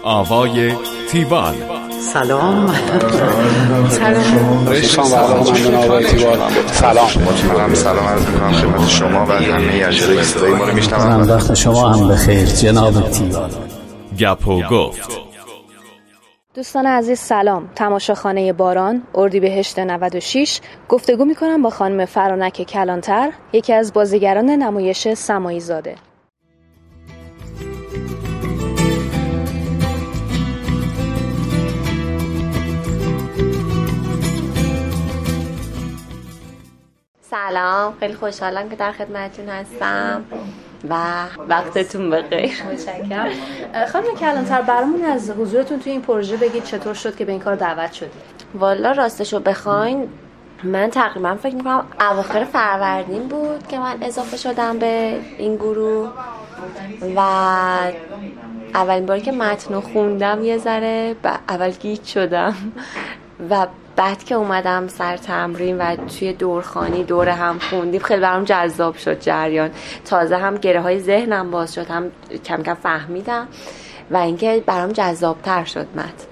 آوای تیوال. سلام. سلام عرض می‌کنم خدمت شما و همه اجرای صدای ما رو میشنوند. وقت شما هم بخیر جناب تیوال. گپ و گفت. دوستان عزیز سلام. تماشاخانه باران اردیبهشت 96 گفتگو می‌کنم با خانم فرانک کلانتر، یکی از بازیگران نمایش سمایی زاده. سلام، خیلی خوشحالم که در خدمتتون هستم و وقتتون بخیر. متشکرم. خانم کلانتر، برامون از حضورتون توی این پروژه بگید چطور شد که به این کار دعوت شدید؟ والا راستشو بخواین من تقریبا فکر میکنم اواخر فروردین بود که من اضافه شدم به این گروه و اولین باری که متن خوندم یه ذره اول گیج شدم و بعد که اومدم سر تمرین و توی دورخوانی دور هم خوندیم خیلی برام جذاب شد جریان. تازه هم گره های ذهنم باز شد، هم کم کم فهمیدم و اینکه برام جذابتر شد متن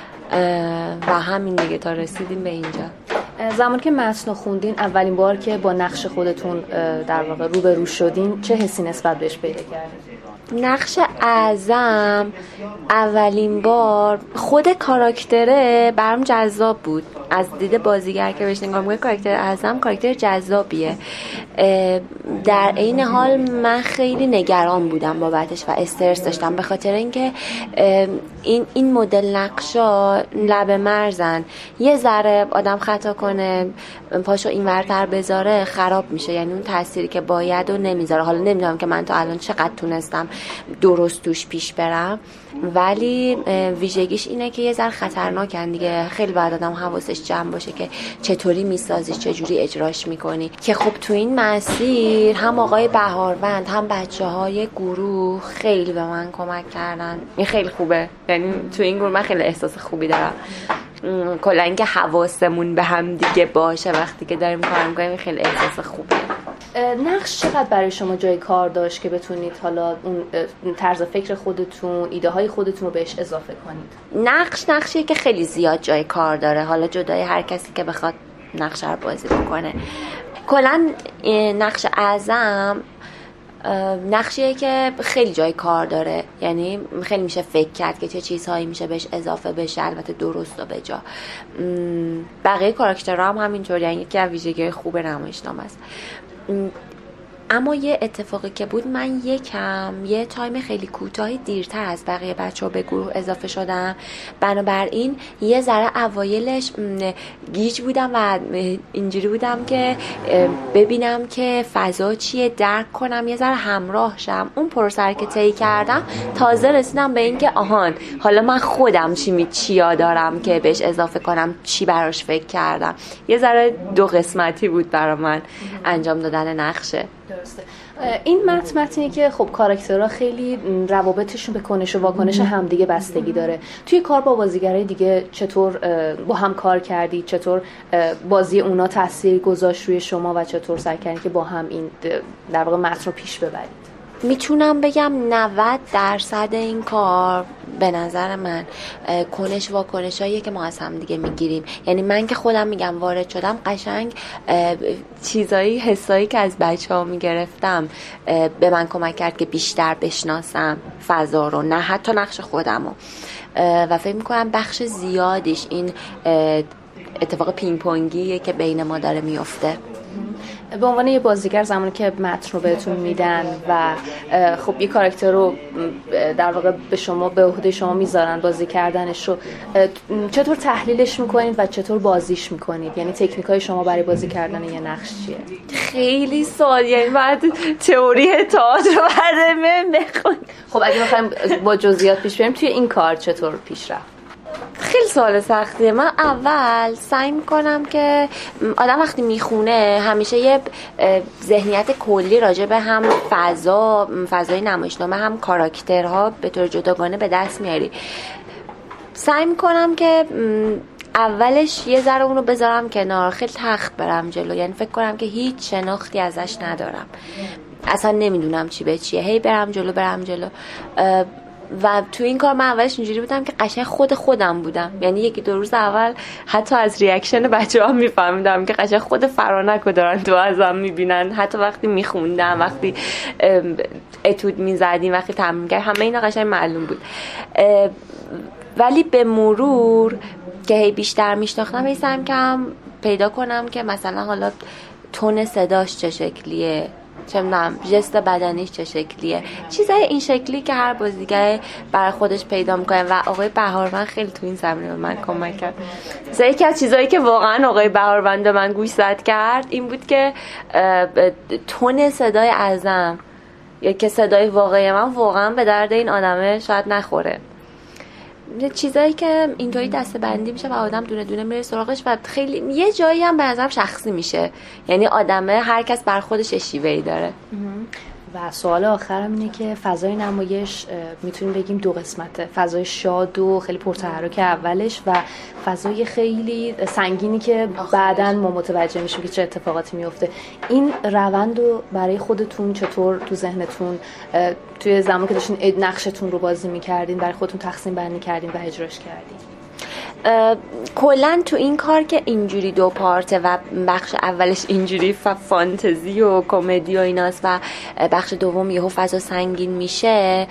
و همین دیگه تا رسیدیم به اینجا. زمان که متن خوندین اولین بار که با نقش خودتون در واقع روبرو شدین چه حسی نسبت بهش پیدا کردین؟ نقش اعظم اولین بار خود کاراکتره برام جذاب بود. از دید بازیگر که بهش نگاه می‌کنم کاراکتر اعظم کاراکتر جذابیه. در این حال من خیلی نگران بودم بابتش و استرس داشتم، به خاطر اینکه این مدل نقشا لب مرزن، یه ذره آدم خطا کنه پاشو این ورتر بذاره خراب میشه، یعنی اون تأثیری که باید و نمیذاره. حالا نمیدونم که من تا الان چقدر تونستم درست توش پیش برم، ولی ویژگیش اینه که یه ذره خطرناکن دیگه. خیلی باید آدم حواسش جمع باشه که چطوری میسازی، چجوری اجراش میکنی. که خب تو این مسیر هم آقای بهاروند هم بچه‌های گروه خیلی به من کمک کردن. این خیلی خوبه، یعنی تو این گروه من خیلی احساس خوبی دارم. کلا اینکه حواسمون به هم دیگه باشه وقتی که داریم کار می‌کنیم خیلی احساس خوبیه. نقش چقدر برای شما جای کار داشت که بتونید حالا اون طرز فکر خودتون، ایده های خودتون رو بهش اضافه کنید؟ نقشیه که خیلی زیاد جای کار داره، حالا جدای هر کسی که بخواد نقش رو بازی بکنه. کلا نقش اعظم نقشیه که خیلی جای کار داره، یعنی خیلی میشه فکر کرد که چه چیزهایی میشه بهش اضافه بشه، البته درست و بجا. بقیه کاراکترها هم همینطور، یعنی یکی از ویژگی‌های خوب نمایشنامه است. اما یه اتفاقی که بود، من یه تایم خیلی کوتاهی دیرتر از بقیه بچه‌ها به گروه اضافه شدم، بنابراین یه ذره اوایلش گیج بودم و اینجوری بودم که ببینم که فضا چیه، درک کنم، یه ذره همراه شم. اون پروسه که طی کردم تازه رسیدم به این که آهان حالا من خودم چیا دارم که بهش اضافه کنم، چی براش فکر کردم. یه ذره دو قسمتی بود برای من انجام دادن نقشه. درسته. این متنی که خب کاراکترها خیلی روابطشون به کنش و واکنش همدیگه بستگی داره. توی کار با بازیگرای دیگه چطور با هم کار کردید؟ چطور بازی اونا تاثیر گذاشت روی شما و چطور سعی کردید که با هم این در واقع متن رو پیش ببرید؟ میتونم بگم 90% این کار به نظر من کنش واکنشاییه که ما از هم دیگه میگیریم. یعنی من که خودم میگم وارد شدم قشنگ چیزایی حسایی که از بچه‌ها میگرفتم به من کمک کرد که بیشتر بشناسم فضا رو، نه حتی نقش خودمو. و فکر میکنم بخش زیادیش این اتفاق پینگ پونگیه که بین ما داره میفته. به عنوان یه بازیگر زمانی که متن رو بهتون میدن و خب یه کاراکتر رو در واقع به عهده شما میذارن بازی کردنش رو، چطور تحلیلش میکنید و چطور بازیش میکنید؟ یعنی تکنیکای شما برای بازی کردن یه نقش چیه؟ خیلی سوال، یعنی بعد تئوری تئاتر رو بعد بخونید. خب اگه بخوایم با جزئیات پیش بریم توی این کار چطور پیش رفت؟ خیلی سوال سختیه. من اول سعی میکنم که آدم وقتی میخونه همیشه یه ذهنیت کلی راجع به هم فضای نمایشنامه هم کاراکترها به طور جداگانه به دست میاری. سعی میکنم که اولش یه ذره اونو بذارم کنار، خیلی تخت برم جلو، یعنی فکر کنم که هیچ شناختی ازش ندارم، اصلا نمیدونم چی به چیه، هی برم جلو. و تو این کار من اولش اینجوری بودم که قشنگ خودم بودم، یعنی 1-2 روز اول حتی از ریاکشن بچه‌ها میفهمیدم که قشنگ خود فرانکو دارن تو ازم میبینن، حتی وقتی میخوندم، وقتی اتود میزدیم، وقتی تمرین کردیم، همه اینا قشنگ معلوم بود. ولی به مرور که بیشتر میشناختم حسم کم پیدا کنم که مثلا حالا تون صداش چه شکلیه، چه می‌دونم جست بدنیش چه شکلیه، چیزای این شکلی که هر بازیگر برای خودش پیدا میکنه. و آقای بهاروند خیلی تو این زمینه به من کمک کرد. یکی از چیزایی که واقعا آقای بهاروند به من گوش زد کرد این بود که تون صدای اعظم یا که صدای واقعی من واقعا به درد این آدمه شاید نخوره. چیزایی که اینطوری دسته‌بندی میشه و آدم دونه دونه میره سراغش و خیلی یه جایی هم به نظرم شخصی میشه، یعنی آدمه هر کس بر خودش شیوه‌ای داره. و سوال آخرم اینه که فضای نمایش میتونیم بگیم 2 قسمته، فضای شاد و خیلی پرتحرک اولش و فضای خیلی سنگینی که بعداً ما متوجه میشیم که چه اتفاقاتی میفته. این روند رو برای خودتون چطور تو ذهنتون توی زمانی که داشتین نقشتون رو بازی میکردین برای خودتون تقسیم بندی کردین و اجراش کردین؟ کلا تو این کار که اینجوری 2 پارته و بخش اولش اینجوری فانتزی و کمدی و ایناست و بخش دوم یهو فضا سنگین میشه،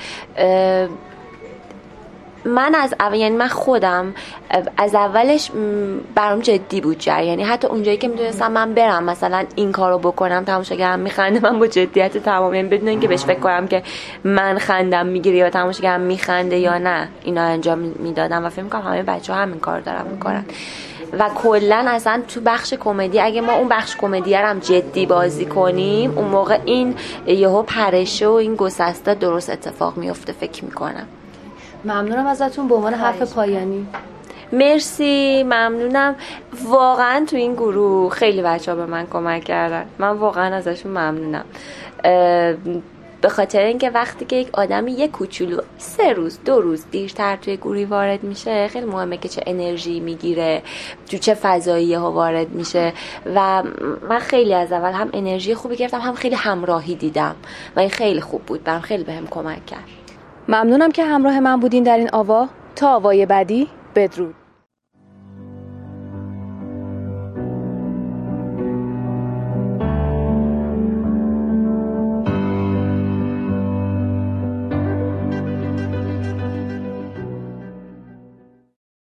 من خودم از اولش برام جدی بود جریان، یعنی حتی اونجایی که میدونستم من برم مثلا این کارو بکنم تماشاگرم میخنده، من با جدیت تمام، یعنی بدون اینکه بهش فکر کنم که من خندم میگیره یا تماشاگرم میخنده یا نه، اینا انجام میدادم و فکر میکنم همه بچه‌ها همین کار دارن میکنن. و کلا اصلا تو بخش کمدی اگه ما اون بخش کمدی رو هم جدی بازی کنیم اون موقع این یهو پرشه و این گسسته درست اتفاق میفته فکر میکنم. ممنونم ازتون به عنوان حرف پایانی. مرسی، ممنونم. واقعا تو این گروه خیلی بچه‌ها به من کمک کردن، من واقعا ازشون ممنونم، به خاطر اینکه وقتی که یک آدمی یک کوچولو 3 روز 2 روز دیرتر توی گروهی وارد میشه خیلی مهمه که چه انرژی میگیره، تو چه فضایی ها وارد میشه. و من خیلی از اول هم انرژی خوبی گرفتم، هم خیلی همراهی دیدم و این خیلی خوب بود، برام خیلی بهم کمک کرد. ممنونم که همراه من بودین در این آوا. تا آوای بعدی، بدرود.